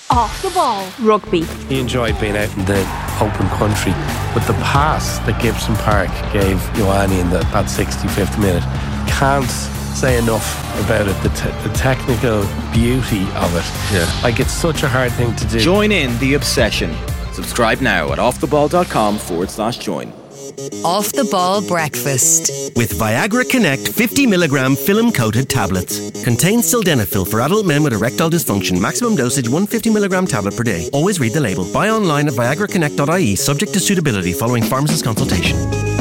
Off the Ball Rugby. He enjoyed being out in the open country, but the pass that Gibson Park gave Ioane in that 65th minute, can't say enough about it. The technical beauty of it. Yeah. Like, it's such a hard thing to do. Join in the obsession. Subscribe now at offtheball.com/join. Off the Ball Breakfast. With Viagra Connect 50mg film-coated tablets. Contains sildenafil for adult men with erectile dysfunction. Maximum dosage 150mg tablet per day. Always read the label. Buy online at viagraconnect.ie, subject to suitability following pharmacist consultation.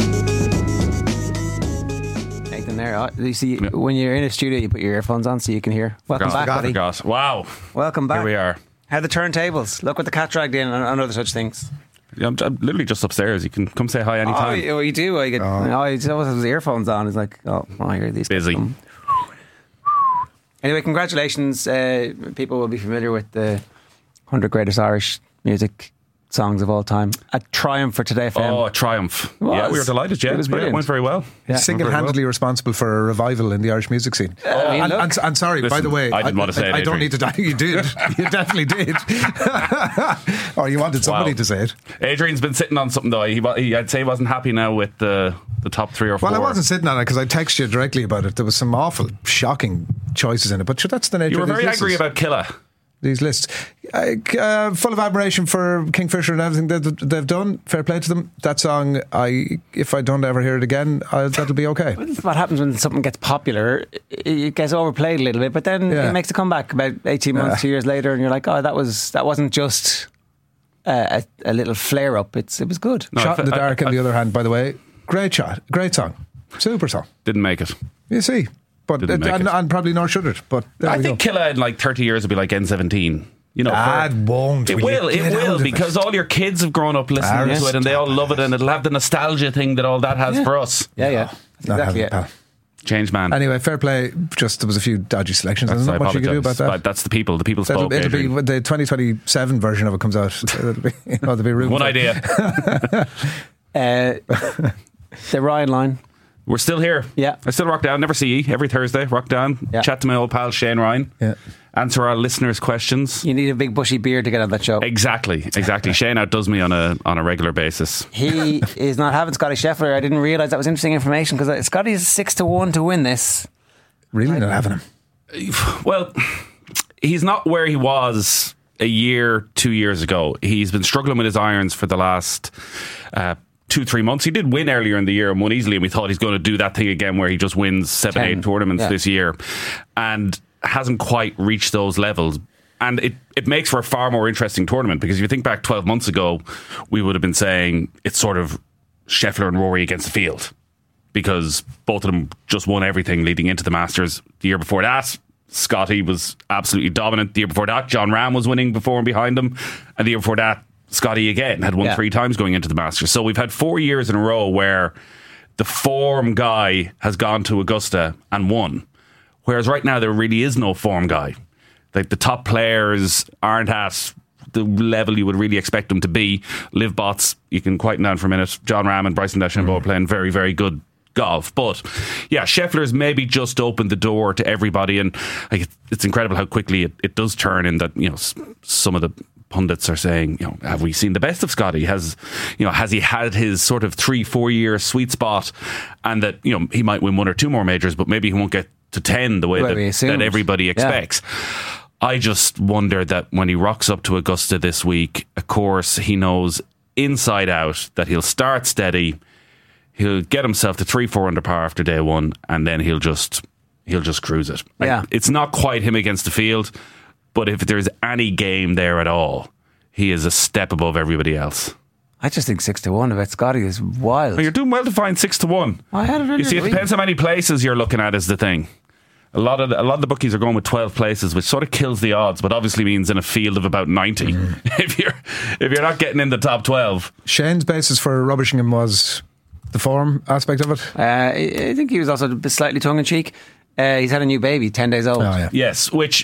Nathan there. You see, when you're in a studio, you put your earphones on so you can hear. Welcome back, buddy. Wow. Welcome back. Here we are. How are the turntables? Look what the cat dragged in and other such things. I'm literally just upstairs. You can come say hi anytime. Oh, you do? I get. He always has his earphones on. He's like, I hear these. Busy. Anyway, congratulations. People will be familiar with the 100 greatest Irish music songs of all time. A triumph for Today FM. Oh, a triumph. Yeah, we were delighted. Yeah, It was brilliant. It went very well. Yeah. Single-handedly responsible for a revival in the Irish music scene. And sorry, Listen, by the way, I didn't want to say it. I don't need to die. You did. You definitely did. Or you wanted somebody to say it. Adrian's been sitting on something though. I'd say he wasn't happy now with the top 3 or 4. Well, I wasn't sitting on it because I texted you directly about it. There was some awful, shocking choices in it. But sure, that's the nature You were of these very lists. angry about Killa. These lists, full of admiration for Kingfisher and everything they've done. Fair play to them. That song, if I don't ever hear it again, that'll be okay. This is what happens when something gets popular. It gets overplayed a little bit, but then it makes a comeback about 18 months, 2 years later, and you're like, that wasn't just a little flare up. It was good. No, Shot in the Dark, on the other hand, by the way, great shot, great song, super song. Didn't make it. You see. But and probably nor should it. But I think Killa in like 30 years will be like N17. You know, it won't. It will because all your kids have grown up listening to it and they all love it, and it'll have the nostalgia thing that all that has for us. Yeah. Exactly. Change man. Anyway, fair play. Just there was a few dodgy selections. There's not much you can do about that. But that's the people. The people spoke. It'll be when the 2027 version of it comes out. There'll be room. One idea. The Ryan line. We're still here. Yeah. I still rock down. Never see you. Every Thursday, rock down. Yeah. Chat to my old pal Shane Ryan. Yeah. Answer our listeners' questions. You need a big bushy beard to get on that show. Exactly. Shane outdoes me on a regular basis. He is not having Scotty Scheffler. I didn't realise that was interesting information because Scotty is 6-1 to win this. Really not having him. Well, he's not where he was a year, 2 years ago. He's been struggling with his irons for the last 2-3 months. He did win earlier in the year and won easily, and we thought he's going to do that thing again where he just wins 7-8 tournaments this year, and hasn't quite reached those levels. And it makes for a far more interesting tournament, because if you think back 12 months ago, we would have been saying it's sort of Scheffler and Rory against the field, because both of them just won everything leading into the Masters. The year before that, Scotty was absolutely dominant. The year before that, John Ram was winning before and behind him, and the year before that, Scotty again had won 3 times going into the Masters. So we've had 4 years in a row where the form guy has gone to Augusta and won, whereas right now there really is no form guy. Like, the top players aren't at the level you would really expect them to be. Liv Bots, you can quieten down for a minute. John Ram and Bryson DeChambeau are playing very, very good golf. But yeah, Scheffler's maybe just opened the door to everybody, and like, it's incredible how quickly it does turn. In that, some of the pundits are saying, have we seen the best of Scotty? Has he had his sort of 3-4 year sweet spot, and that he might win 1 or 2 more majors, but maybe he won't get to 10 the way that everybody expects. I just wonder that when he rocks up to Augusta this week, of course he knows inside out that he'll start steady, he'll get himself to 3-4 under par after day one, and then he'll just cruise it. It's not quite him against the field, but if there's any game there at all, he is a step above everybody else. I just think 6-1 about Scotty is wild. Well, you're doing well to find 6-1. I had it earlier. You see, it depends how many places you're looking at is the thing. A lot of the bookies are going with 12 places, which sort of kills the odds, but obviously means in a field of about 90. If you're not getting in the top 12. Shane's basis for rubbishing him was the form aspect of it. I think he was also slightly tongue in cheek. He's had a new baby, 10 days old. Yes, which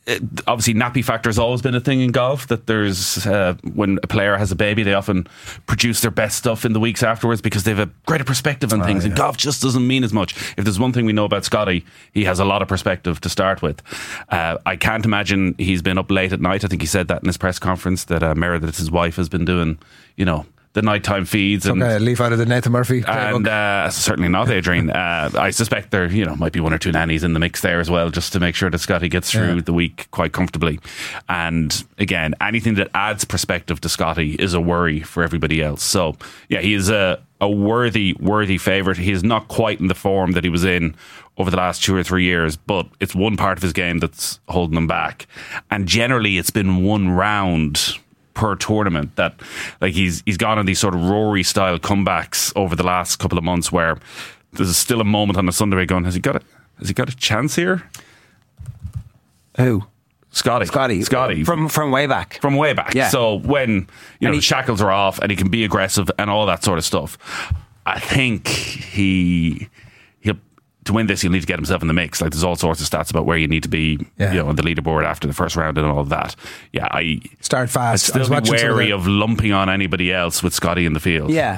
obviously nappy factor has always been a thing in golf, that there's when a player has a baby, they often produce their best stuff in the weeks afterwards because they have a greater perspective on things, and golf just doesn't mean as much. If there's one thing we know about Scotty, he has a lot of perspective to start with. I can't imagine he's been up late at night. I think he said that in his press conference, that Meredith, his wife, has been doing, the nighttime feeds. Took a leaf out of the Nathan Murphy playbook. And certainly not Adrian. I suspect there might be one or two nannies in the mix there as well, just to make sure that Scotty gets through the week quite comfortably. And again, anything that adds perspective to Scotty is a worry for everybody else. So yeah, he is a worthy favourite. He is not quite in the form that he was in over the last 2 or 3 years, but it's one part of his game that's holding him back. And generally it's been one round per tournament that, like, he's gone on these sort of Rory style comebacks over the last couple of months where there's still a moment on a Sunday going, has he got a chance here? Who? Scotty from way back. From way back. Yeah. So when the shackles are off and he can be aggressive and all that sort of stuff, I think he'll to win this, he'll need to get himself in the mix. Like, there's all sorts of stats about where you need to be, on the leaderboard after the first round and all of that. Yeah, I start fast. I'd still be wary of lumping on anybody else with Scotty in the field. Yeah,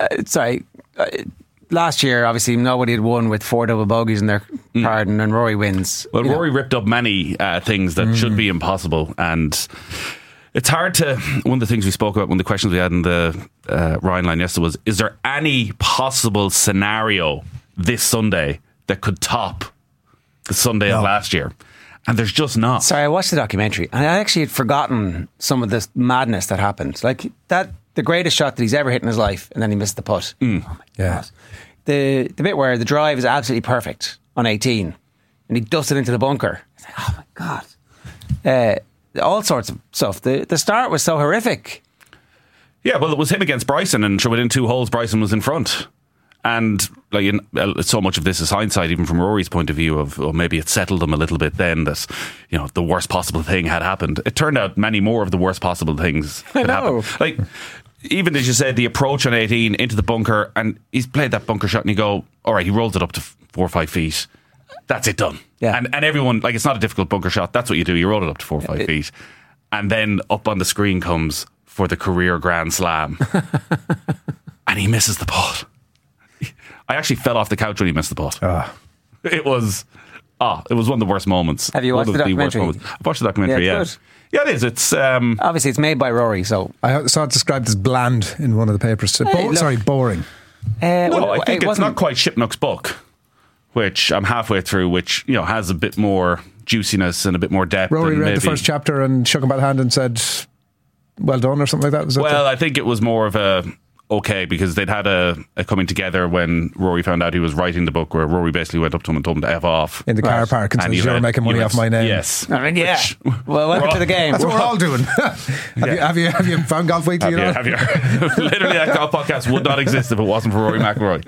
last year, obviously, nobody had won with 4 double bogeys in their pardon, and Rory wins. Well, Rory ripped up many things that should be impossible, and it's hard to. One of the things we spoke about, one of the questions we had in the Ryan line yesterday was: is there any possible scenario this Sunday that could top the Sunday of last year? And there's just not. Sorry, I watched the documentary and I actually had forgotten some of this madness that happened. Like that, the greatest shot that he's ever hit in his life, and then he missed the putt. Oh my God. The bit where the drive is absolutely perfect on 18 and he dusted into the bunker. It's like, oh my God. All sorts of stuff. The start was so horrific. Yeah, well, it was him against Bryson, and within 2 holes Bryson was in front. And like, so much of this is hindsight, even from Rory's point of view of, maybe it settled him a little bit then that, the worst possible thing had happened. It turned out many more of the worst possible things had happened. Like, even as you said, the approach on 18 into the bunker, and he's played that bunker shot and you go, all right, he rolled it up to 4 or 5 feet. That's it, done. Yeah. And everyone, like, it's not a difficult bunker shot. That's what you do. You roll it up to 4 or 5 feet. And then up on the screen comes for the career Grand Slam. And he misses the putt. I actually fell off the couch when he missed the putt. It was one of the worst moments. Have you watched the documentary? I've watched the documentary, yeah. Good. Yeah, it is. It's obviously it's made by Rory, so I saw it described as bland in one of the papers. Boring. No, I think it's not quite Shipnuck's book, which I'm halfway through, which has a bit more juiciness and a bit more depth. Rory read the first chapter and shook him by the hand and said, "Well done," or something like that. Well, I think it was more of a okay, because they'd had a coming together when Rory found out he was writing the book, where Rory basically went up to him and told him to F off in the car park and said, "You're making money off my name." Yes, I mean, yeah. Well, welcome to the game. That's what we're all doing. Have you found Golf Weekly? Have you? Literally, that golf podcast would not exist if it wasn't for Rory McIlroy.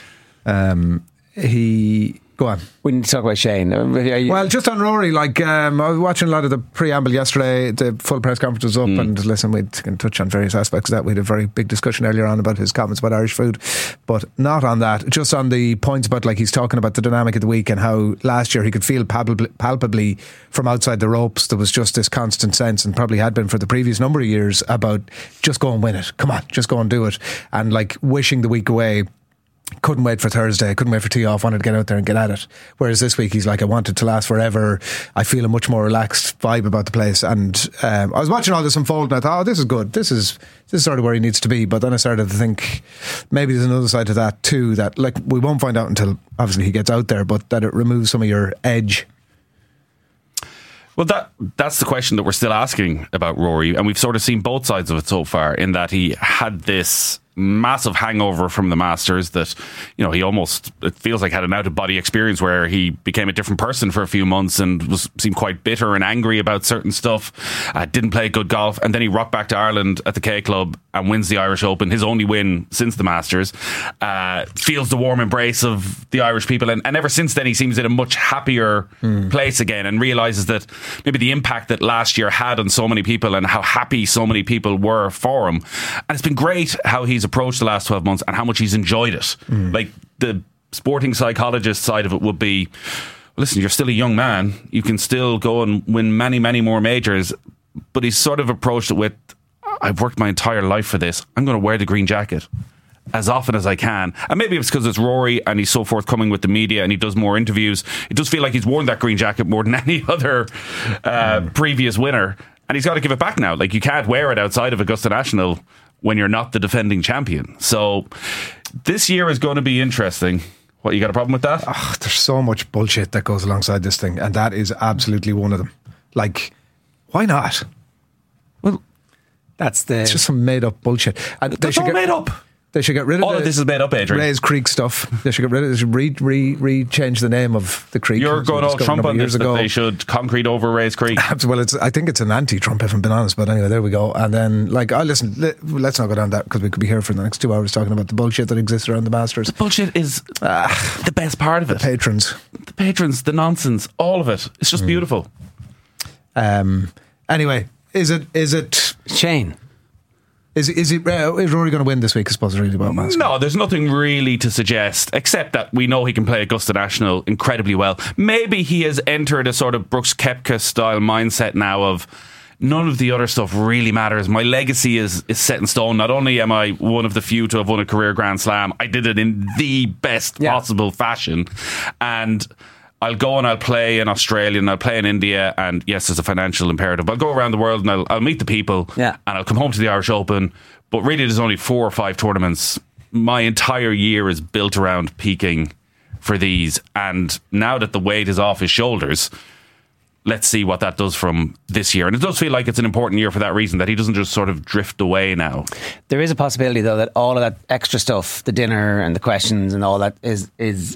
Go on. We need to talk about Shane. Well, just on Rory, I was watching a lot of the preamble yesterday. The full press conference was up, and listen, we can touch on various aspects of that. We had a very big discussion earlier on about his comments about Irish food, but not on that. Just on the points about, he's talking about the dynamic of the week and how last year he could feel palpably from outside the ropes. There was just this constant sense, and probably had been for the previous number of years, about just go and win it. Come on, just go and do it. And wishing the week away. Couldn't wait for Thursday, couldn't wait for tee off, wanted to get out there and get at it. Whereas this week he's like, I want it to last forever. I feel a much more relaxed vibe about the place. And I was watching all this unfold and I thought, this is good. This is sort of where he needs to be. But then I started to think maybe there's another side to that too, that we won't find out until obviously he gets out there, but that it removes some of your edge. Well, that's the question that we're still asking about Rory, and we've sort of seen both sides of it so far, in that he had this massive hangover from the Masters that, he almost, it feels like, had an out-of-body experience where he became a different person for a few months and seemed quite bitter and angry about certain stuff, didn't play good golf, and then he rocked back to Ireland at the K Club and wins the Irish Open, his only win since the Masters, feels the warm embrace of the Irish people, and ever since then he seems in a much happier place again, and realises that maybe the impact that last year had on so many people and how happy so many people were for him. And it's been great how he's approached the last 12 months and how much he's enjoyed it. Like, the sporting psychologist side of it would be, listen, you're still a young man. You can still go and win many, many more majors. But he's sort of approached it with, I've worked my entire life for this. I'm going to wear the green jacket as often as I can. And maybe it's because it's Rory and he's so forthcoming with the media and he does more interviews. It does feel like he's worn that green jacket more than any other previous winner. And he's got to give it back now. Like, you can't wear it outside of Augusta National when you're not the defending champion. So this year is going to be interesting. What, you got a problem with that? There's so much bullshit that goes alongside this thing, and that is absolutely one of them. Like, why not? Well, it's just some made up bullshit. And That's all made up. They should get rid of all of this is made up, Adrian. Rays Creek stuff. They should get rid of it. They should change the name of the creek. You're going all Trump on this, that they should concrete over Rays Creek. Well, I think it's an anti-Trump, if I'm being honest. But anyway, there we go. And then, listen, let's not go down that, because we could be here for the next 2 hours talking about the bullshit that exists around the Masters. The bullshit is the best part of it. The patrons, the nonsense, all of it. It's just beautiful. Anyway, is it Shane? Is Rory going to win this week? I suppose it's really about Masters. No, there's nothing really to suggest, except that we know he can play Augusta National incredibly well. Maybe he has entered a sort of Brooks Koepka style mindset now of, none of the other stuff really matters. My legacy is set in stone. Not only am I one of the few to have won a career Grand Slam, I did it in the best possible fashion. And I'll go and I'll play in Australia and I'll play in India, and yes, there's a financial imperative. I'll go around the world and I'll meet the people, and I'll come home to the Irish Open. But really, there's only 4 or 5 tournaments. My entire year is built around peaking for these, and now that the weight is off his shoulders, let's see what that does from this year. And it does feel like it's an important year for that reason, that he doesn't just sort of drift away now. There is a possibility, though, that all of that extra stuff, the dinner and the questions and all that, is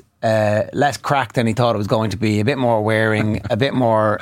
less crack than he thought it was going to be, a bit more wearing, a bit more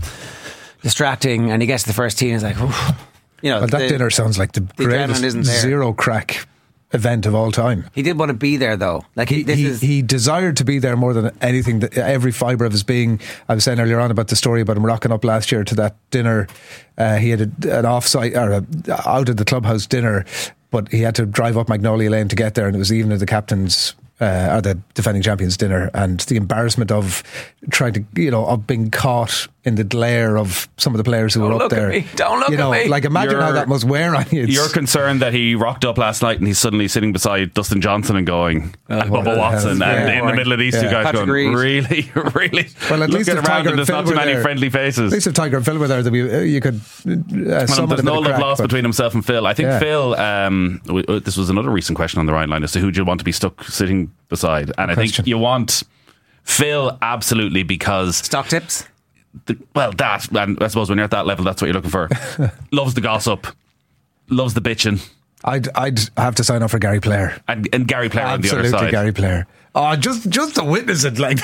distracting, and he gets to the first tee and he's like, that dinner sounds like the greatest zero crack event of all time. He did want to be there, though. Like he desired to be there more than anything. Every fibre of his being. I was saying earlier on about the story about him rocking up last year to that dinner. He had an off-site or out of the clubhouse dinner, but he had to drive up Magnolia Lane to get there, and it was the evening of the captain's or the defending champions dinner, and the embarrassment of trying to, of being caught in the glare of some of the players who were up there. Don't look at me. Like, imagine how that must wear on you. You're concerned that he rocked up last night and he's suddenly sitting beside Dustin Johnson and going, and Bubba Watson, and in the middle of these two guys Patrick going, Reed. really? Well, at least if around Tiger and there's not too many friendly faces. At least if Tiger and Phil were there, you could there's no love lost between himself and Phil. I think Phil, this was another recent question on the Ryan line as to who do you want to be stuck sitting beside, and I think you want Phil absolutely, because stock tips. And I suppose when you're at that level, that's what you're looking for. Loves the gossip, loves the bitching. I'd have to sign up for Gary Player, and Gary Player on the other side. Absolutely, Gary Player. Oh, just to witness it, like.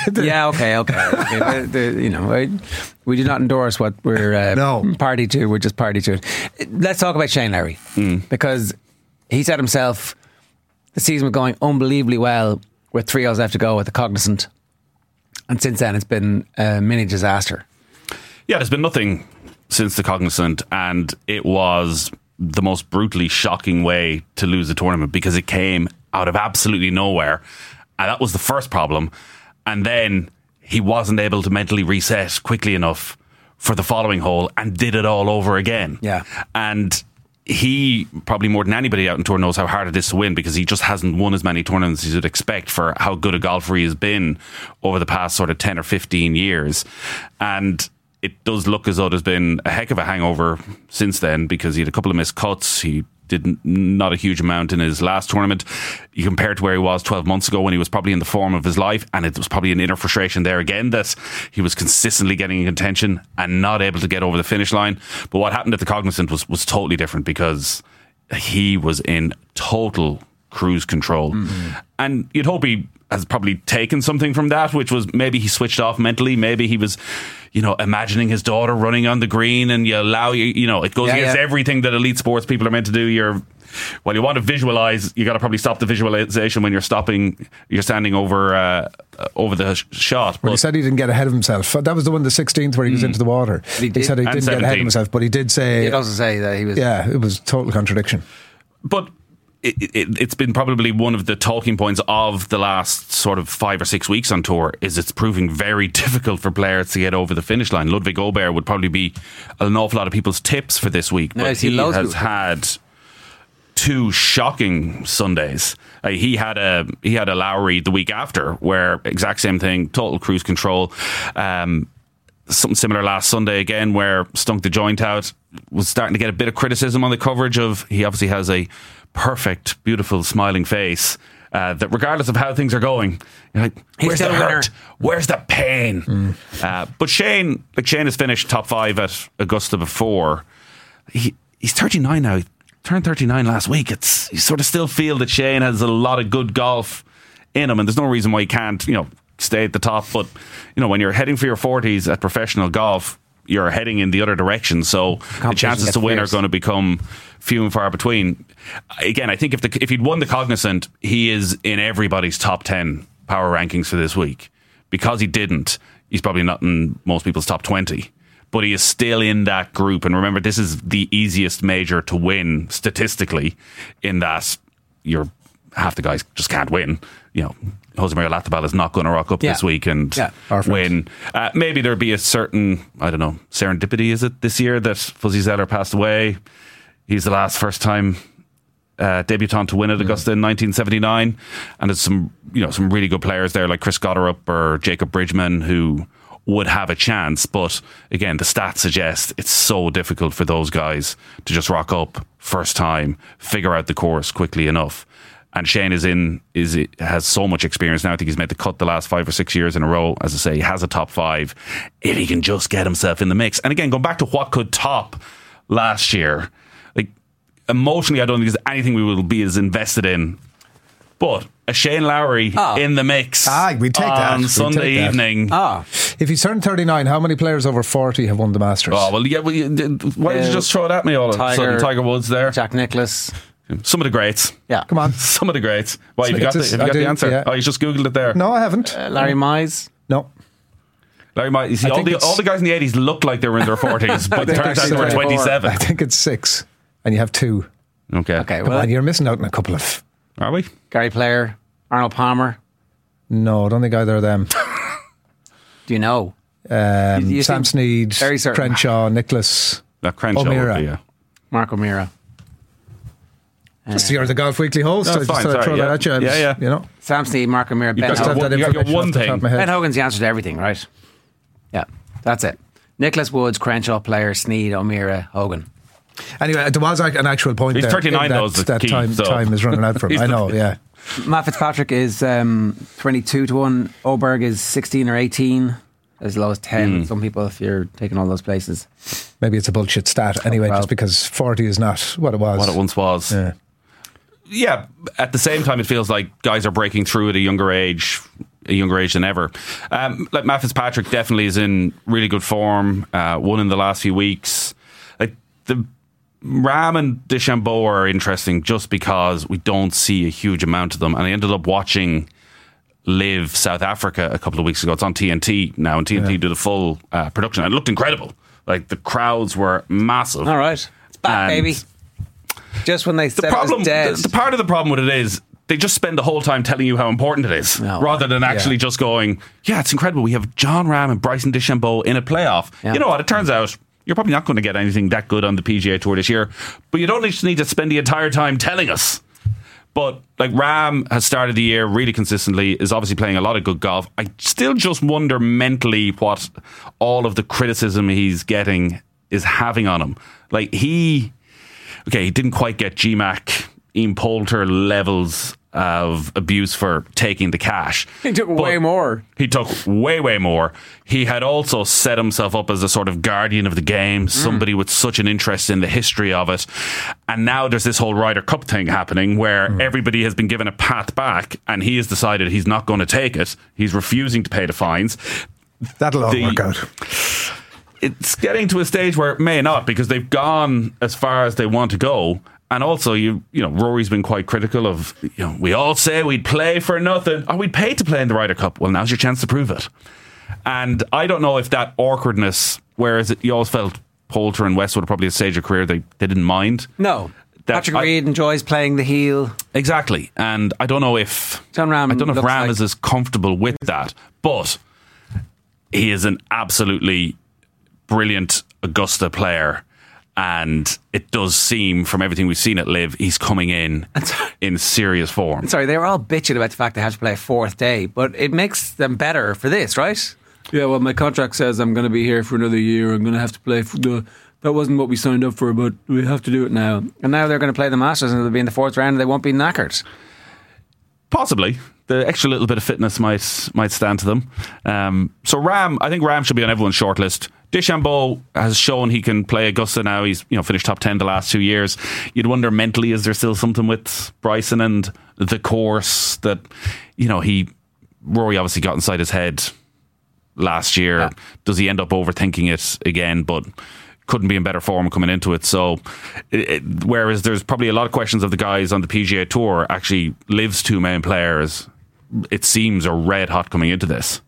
Okay. We do not endorse what we're party to. We're just party to it. Let's talk about Shane Lowry, because he said himself the season was going unbelievably well with 3 holes left to go at the Cognizant, and since then it's been a mini disaster. Yeah, there's been nothing since the Cognizant, and it was the most brutally shocking way to lose the tournament, because it came out of absolutely nowhere, and that was the first problem. And then he wasn't able to mentally reset quickly enough for the following hole and did it all over again. Yeah. And he, probably more than anybody out in tour, knows how hard it is to win, because he just hasn't won as many tournaments as you'd expect for how good a golfer he has been over the past sort of 10 or 15 years. And it does look as though there's been a heck of a hangover since then, because he had a couple of missed cuts. He did not a huge amount in his last tournament. You compare it to where he was 12 months ago when he was probably in the form of his life, and it was probably an inner frustration there again that he was consistently getting in contention and not able to get over the finish line. But what happened at the Cognizant was totally different, because he was in total cruise control. And you'd hope he has probably taken something from that, which was maybe he switched off mentally. Maybe he was, imagining his daughter running on the green, and it goes against everything that elite sports people are meant to do. You want to visualize, you got to probably stop the visualization when you're standing over the shot. Well, he said he didn't get ahead of himself. That was the one, the 16th, where he was into the water. He said he didn't get ahead of himself, but he did say... He did also say that he was... Yeah, it was total contradiction. But it's been probably one of the talking points of the last sort of 5 or 6 weeks on tour, is it's proving very difficult for players to get over the finish line. Ludwig Aubert would probably be an awful lot of people's tips for this week, but he has had 2 shocking Sundays. He had a Lowry the week after where exact same thing, total cruise control. Something similar last Sunday again, where stunk the joint out. Was starting to get a bit of criticism on the coverage of. He obviously has a perfect, beautiful, smiling face. That regardless of how things are going, you're like, where's the hurt? Where's the pain? But Shane has finished top 5 at Augusta before. He's 39 now. He turned 39 last week. You sort of still feel that Shane has a lot of good golf in him, and there's no reason why he can't, stay at the top. But when you're heading for your 40s at professional golf, you're heading in the other direction, so the chances to win are going to become few and far between. Again, I think if he'd won the Cognizant, he is in everybody's top 10 power rankings for this week. Because he didn't, he's probably not in most people's top 20, but he is still in that group. And remember, this is the easiest major to win statistically, in that half the guys just can't win. Jose Maria Latibal is not going to rock up this week and win. Maybe there'd be a certain, I don't know, serendipity, is it, this year that Fuzzy Zoeller passed away? He's the last first-time debutant to win at Augusta in 1979, and there's some really good players there like Chris Gotterup or Jacob Bridgman who would have a chance. But again, the stats suggest it's so difficult for those guys to just rock up first time, figure out the course quickly enough. And Shane has so much experience now. I think he's made the cut the last 5 or 6 years in a row. As I say, he has a top 5 if he can just get himself in the mix. And again, going back to what could top last year, like emotionally, I don't think there's anything we will be as invested in. But a Shane Lowry in the mix we take that on Sunday evening. If he's turned 39, how many players over 40 have won the Masters? Why did you just throw it at me all of a sudden? Tiger Woods there, Jack Nicklaus. Some of the greats. Yeah. Come on. Some of the greats. Why, have you got the answer? Yeah. Oh, you just Googled it there. No, I haven't. Larry Mize. No. Larry Mize. You see, all the guys in the 80s looked like they were in their 40s, but it turns out they were 27. I think it's 6. And you have 2. Okay. Come on, you're missing out on a couple of... Are we? Gary Player. Arnold Palmer. No, I don't think either of them. Do you know? Sam Snead, Crenshaw, Nicholas, Crenshaw O'Meara. Mark O'Meara. Just you're the Golf Weekly host. No, fine, throw that at you. Yeah. Sam Snead, Mark O'Meara, Ben Hogan. You got your one thing. Ben Hogan's the answer to everything, right? Yeah, that's it. Nicholas Woods, Crenshaw, Player, Snead, O'Meara, Hogan. Anyway, there was an actual point He's there. 39 that time is running out for him. I know, yeah. Matt Fitzpatrick is 22 to 1. Oberg is 16 or 18. As low as 10. Some people, if you're taking all those places. Maybe it's a bullshit stat anyway, just because 40 is not what it was. What it once was. Yeah, at the same time, it feels like guys are breaking through at a younger age than ever. Like Matt Fitzpatrick definitely is in really good form. Won in the last few weeks. Like the Rahm and DeChambeau are interesting just because we don't see a huge amount of them. And I ended up watching Live South Africa a couple of weeks ago. It's on TNT now, and TNT did a full production. It looked incredible. Like the crowds were massive. All right, it's back, baby. Just when they said it was dead. The part of the problem with it is they just spend the whole time telling you how important it is, rather than actually just going, yeah, it's incredible. We have John Rahm and Bryson DeChambeau in a playoff. Yeah. You know what? It turns out you're probably not going to get anything that good on the PGA Tour this year, but you don't just need to spend the entire time telling us. But like Rahm has started the year really consistently, is obviously playing a lot of good golf. I still just wonder mentally what all of the criticism he's getting is having on him. Like he didn't quite get GMAC, Ian Poulter levels of abuse for taking the cash. He took way more. He took way more. He had also set himself up as a sort of guardian of the game, somebody with such an interest in the history of it. And now there's this whole Ryder Cup thing happening where everybody has been given a path back and he has decided he's not going to take it. He's refusing to pay the fines. That'll all work out. It's getting to a stage where it may not, because they've gone as far as they want to go. And also, you know, Rory's been quite critical of, we all say we'd play for nothing, or we'd pay to play in the Ryder Cup. Well, now's your chance to prove it. And I don't know if that awkwardness, whereas you always felt Poulter and Westwood probably at a stage of career they didn't mind. No. Patrick Reed enjoys playing the heel. Exactly, and I don't know if John Ram. Ram is as comfortable with that, but he is an absolutely brilliant Augusta player. And it does seem, from everything we've seen at Live, he's coming in serious form. Sorry, they were all bitching about the fact they have to play a fourth day, but it makes them better for this, right? Yeah, well, my contract says I'm going to be here for another year. I'm going to have to play that wasn't what we signed up for, but we have to do it now. And now they're going to play the Masters and they'll be in the fourth round and they won't be knackered. Possibly. The extra little bit of fitness might stand to them. So I think Ram should be on everyone's shortlist. DeChambeau has shown he can play Augusta now. He's finished top 10 the last 2 years. You'd wonder mentally, is there still something with Bryson and the course that Rory obviously got inside his head last year. Yeah. Does he end up overthinking it again? But couldn't be in better form coming into it. So whereas there's probably a lot of questions of the guys on the PGA Tour, actually Liv's two main players, it seems, are red hot coming into this.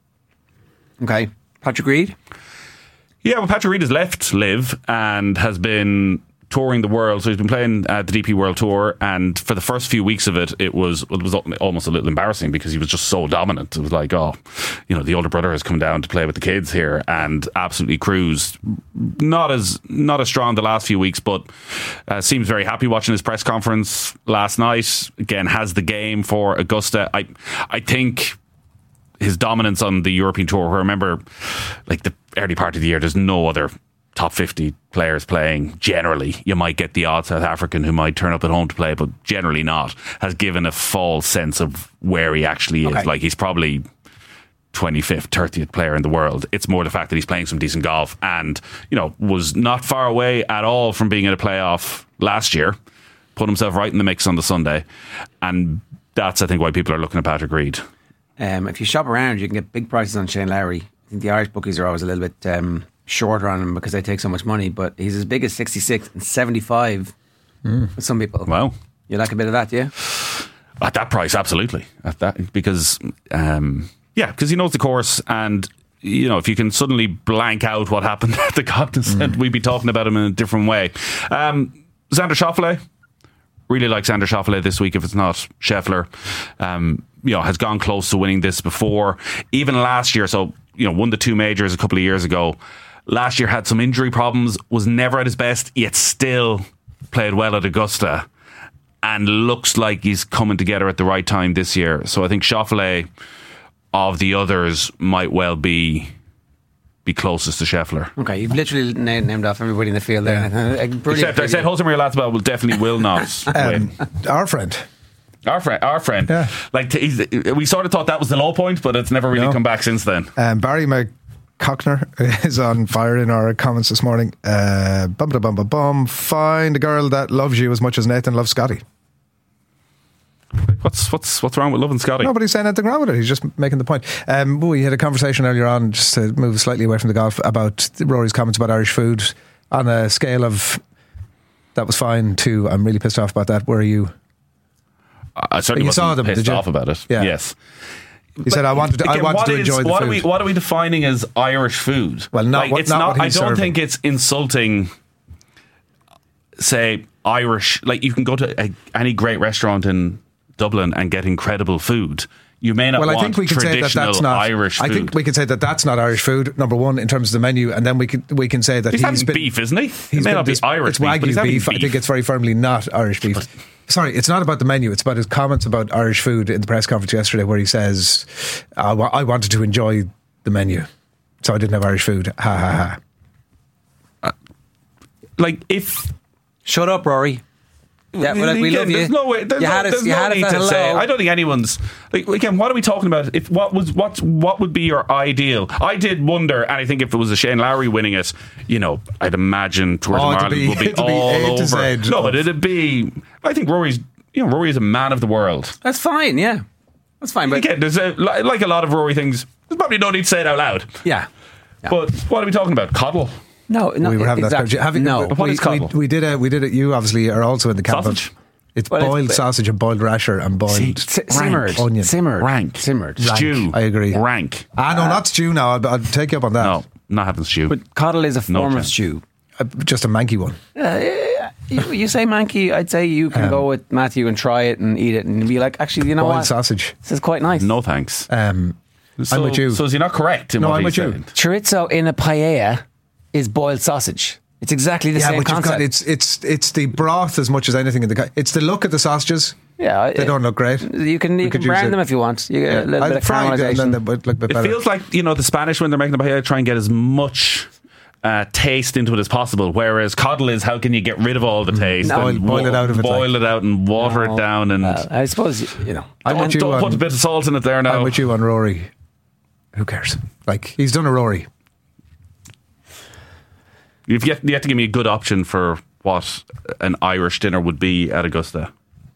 Okay. Patrick Reed? Yeah, well, Patrick Reed has left Live and has been touring the world. So he's been playing the DP World Tour, and for the first few weeks of it, it was almost a little embarrassing because he was just so dominant. It was like, the older brother has come down to play with the kids here and absolutely cruised. Not as strong the last few weeks, but seems very happy watching his press conference last night. Again, has the game for Augusta. I think his dominance on the European Tour, where I remember like the early part of the year, there's no other top 50 players playing. Generally, you might get the odd South African who might turn up at home to play, but generally not, has given a false sense of where he actually is. Like, he's probably 25th, 30th player in the world. It's more the fact that he's playing some decent golf and, was not far away at all from being in a playoff last year, put himself right in the mix on the Sunday, and that's, I think, why people are looking at Patrick Reed. If you shop around, you can get big prices on Shane Lowry. I think the Irish bookies are always a little bit shorter on him because they take so much money, but he's as big as 66 and 75 with some people. Wow. You like a bit of that, yeah? At that price, absolutely. At that, because because he knows the course, and if you can suddenly blank out what happened at the Cognizant, we'd be talking about him in a different way. Xander Schauffele, really like Xander Schauffele this week if it's not Scheffler. Has gone close to winning this before, even last year. So won the two majors a couple of years ago. Last year had some injury problems, was never at his best, yet still played well at Augusta, and looks like he's coming together at the right time this year. So I think Schauffele of the others might well be closest to Scheffler. Okay, you've literally named off everybody in the field there. Yeah. Except I said Jose Maria Latzbel will not win. Our friend. Yeah. Like, we sort of thought that was the low point, but it's never really come back since then. Barry McCockner is on fire in our comments this morning. Find a girl that loves you as much as Nathan loves Scotty. What's wrong with loving Scotty? Nobody's saying anything wrong with it. He's just making the point. We had a conversation earlier on, just to move slightly away from the golf, about Rory's comments about Irish food on a scale of that was fine to I'm really pissed off about that. Where are you? I certainly wasn't pissed off about it. Yeah. Yes. He said, I wanted to enjoy the food. What are we defining as Irish food? Well, I don't think it's insulting, say, Irish. Like, you can go to any great restaurant in Dublin and get incredible food. You may not want traditional Irish food. I think we could say that that's not Irish food, number one, in terms of the menu, and then we can say that he's been beef, isn't he? He may not be Irish beef, but he's beef. I think it's very firmly not Irish beef. Sorry, it's not about the menu. It's about his comments about Irish food in the press conference yesterday, where he says, I wanted to enjoy the menu, so I didn't have Irish food. Ha ha ha. Shut up, Rory. Yeah, well, we love you. There's no way. There's no need to say. I don't think anyone's again. What are we talking about? If what would be your ideal? I did wonder, and I think if it was a Shane Lowry winning it, I'd imagine Tours of Ireland would be all over. No, but it'd be. I think Rory is a man of the world. That's fine. Yeah, that's fine. But again, there's like a lot of Rory things. There's probably no need to say it out loud. Yeah. But what are we talking about? Coddle. No, we were having exactly. But what is coddle? We did it. You obviously are also in the camp. Sausage. It's boiled sausage and boiled rasher and boiled simmered onion. Rank. Stew. I agree. Rank. No, not stew now. I'll take you up on that. No, not having stew. But coddle is a form of stew. Just a manky one. You say manky, I'd say you can go with Matthew and try it and eat it and be like, actually, you know boiled what? sausage. This is quite nice. No thanks. I'm with you. So is he not correct in No, what I'm he's with you. saying? Chorizo in a paella is boiled sausage. It's exactly the same but you've concept. got it's the broth as much as anything in the. It's the look of the sausages. Yeah, They don't look great. You can brand them if you want. You get a little bit of caramelization. And then they look a bit It better. feels like, the Spanish when they're making the paella try and get as much taste into it as possible, whereas codle is how can you get rid of all the taste and boil it out of it, boil it out and water it down and I suppose don't put a bit of salt in it there now. I'm with you on Rory. Who cares? Like, he's done a Rory. You've yet to give me a good option for what an Irish dinner would be at Augusta.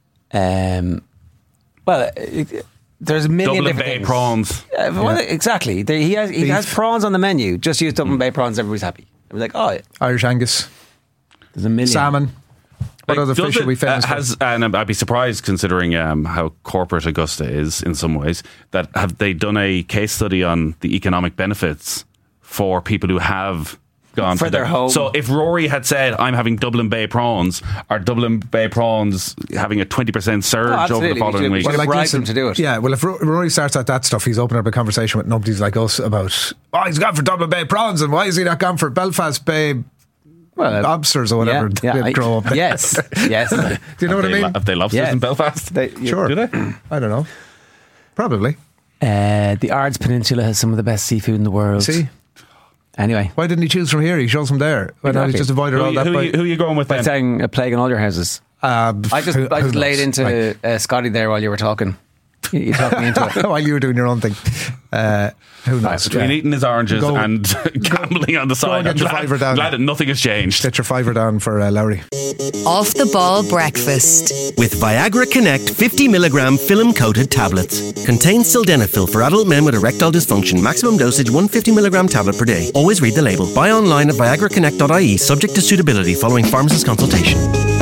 Well, there's a million Dublin different Bay things. prawns. Well, exactly. He has prawns on the menu. Just use Dublin Bay prawns. Everybody's happy. I'm like, Irish Angus. there's a million. Salmon. What other Does fish are we famous for? And I'd be surprised considering how corporate Augusta is in some ways, that have they done a case study on the economic benefits for people who have gone For their home. So if Rory had said, I'm having Dublin Bay prawns, are Dublin Bay prawns having a 20% surge over the absolutely. following week? Well, bribe them to do it. Yeah, well, if Rory starts at that stuff, he's opening up a conversation with nobodies like us about, he's gone for Dublin Bay prawns, and why is he not gone for Belfast Bay lobsters or whatever they grow up there? Yes. Do you know what I mean? Have they lobsters in Belfast? Sure. Do they? I don't know. Probably. The Ards Peninsula has some of the best seafood in the world. See? Anyway. Why didn't he choose from here? He shows from there. Why not he just avoided all that? Who are you going with By then? saying a plague in all your houses. I just laid into Scotty there while you were talking. You talked me into it. While you were doing your own thing. Who knows? Between eating his oranges and gambling on the side. and get your fiver down. Glad that nothing has changed. Get your fiver down for Lowry. Off the Ball Breakfast. With Viagra Connect 50 milligram film coated tablets. Contains sildenafil for adult men with erectile dysfunction. Maximum dosage 150 milligram tablet per day. Always read the label. Buy online at viagraconnect.ie, subject to suitability following pharmacist consultation.